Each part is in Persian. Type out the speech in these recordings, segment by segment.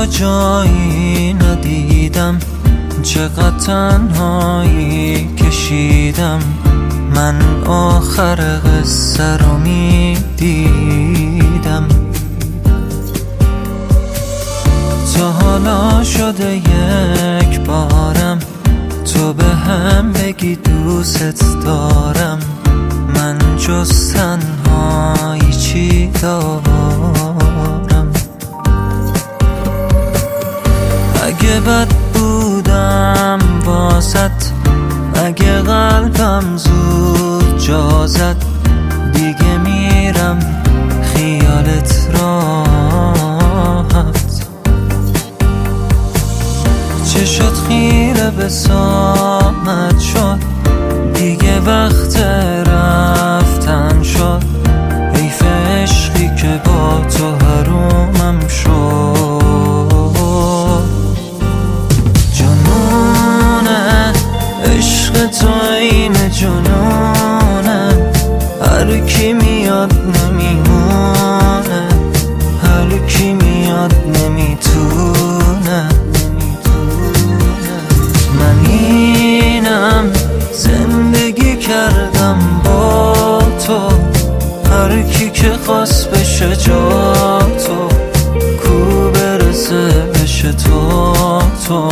جایی ندیدم، چقدر تنهایی کشیدم. من آخر قصه رو میدیدم. تا حالا شده یک بارم تو به هم بگی دوست دارم. من جز تنهایی چی دارم؟ اگه بد بودم واسط، اگه قلبم زود جا زد، دیگه میرم خیالت راحت. چشات خیره به سامت شد، دیگه وقت رفتن شد. حیف عشقی که با تو حرومم شد. جنونه عشق تو این جنونه، هر کی میاد نمیمونه، هر کی میاد نمیتونه. من اینم زندگی کردم با تو، هر کی که خواست بشه جا تو، کو برسه بشه تو.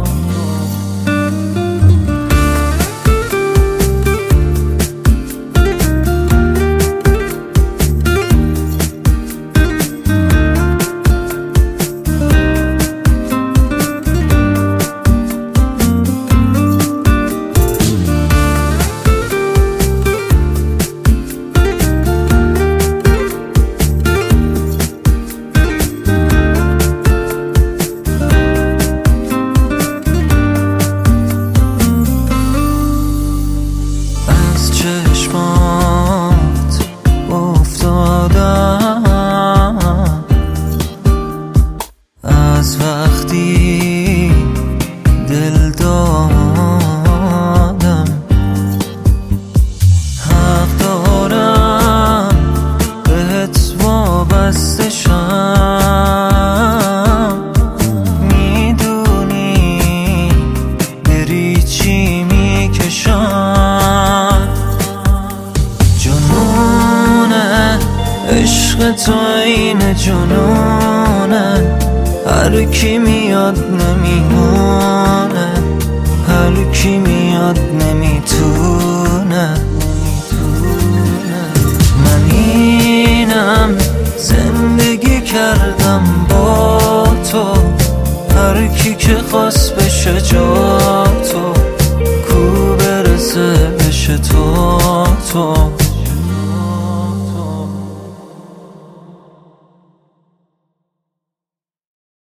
چشمات افتادم از وقتی دل دادم. حق دارم بهت وابسته شم، میدونی بری چی میکشم. عشق تو این جنونه، هر کی میاد نمیمونه، هر کی میاد نمیتونه. من اینم زندگی کردم با تو، هر کی که خواست بشه جا تو، کو برسه بشه تو.